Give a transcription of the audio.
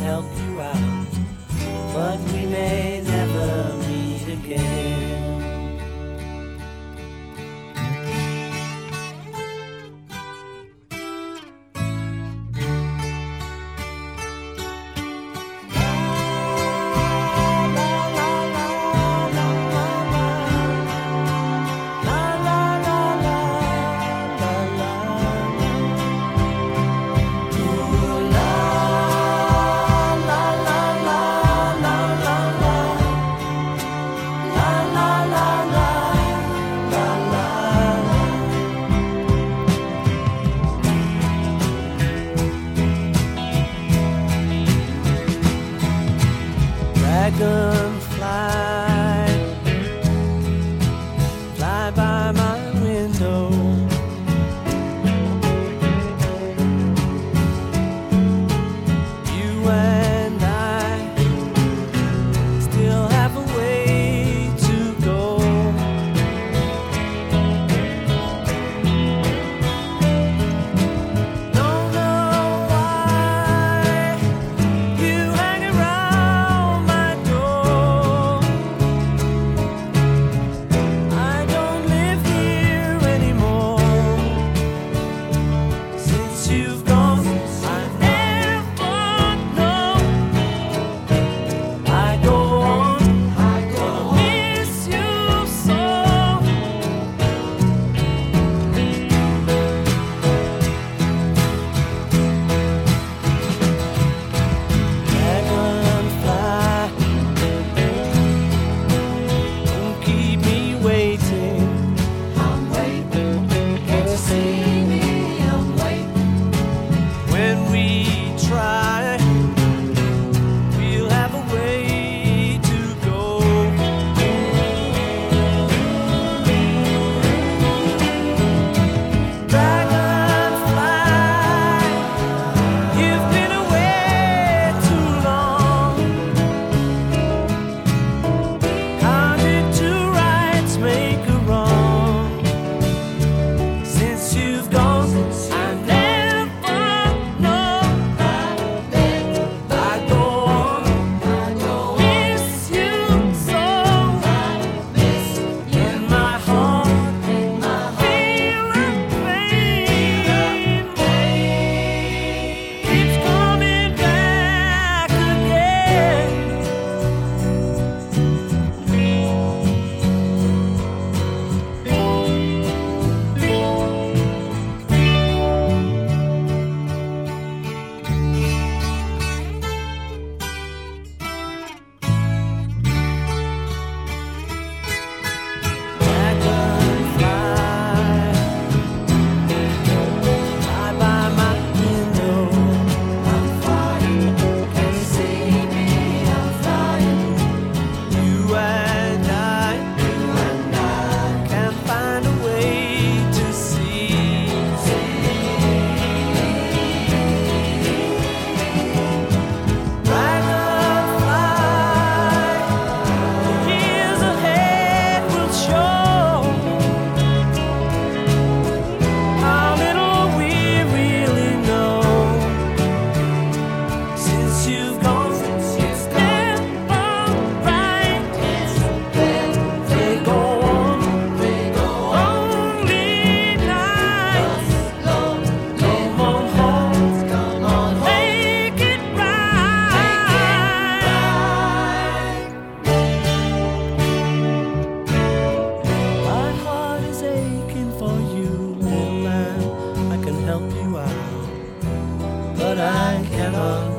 help you out, but we may never meet again. Dragonfly, fly by my window. You and I still have a way to go. Don't know why you hang around my door. I don't live here anymore. Since you've gone, I never know. I go on, gonna miss you so. Dragonfly, don't keep me waiting. I'm waiting, can't you see me? I'm waiting. When we try, we'll have a way to go. Dragonfly, you've been away too long. How did two rights make a wrong? Since you've gone, I never know. I go on, miss you so. In my heart, feel the pain keeps coming back again. Fly by my window. I'm flying, can you see me? I'm flying. You and I can't find a way to see. Dragonfly, the years ahead will show how little we really know. Since you've gone, it's never right. They go on, lonely nights. Come on home, make it right. My heart is aching for you, little lamb. I can help you out, but I cannot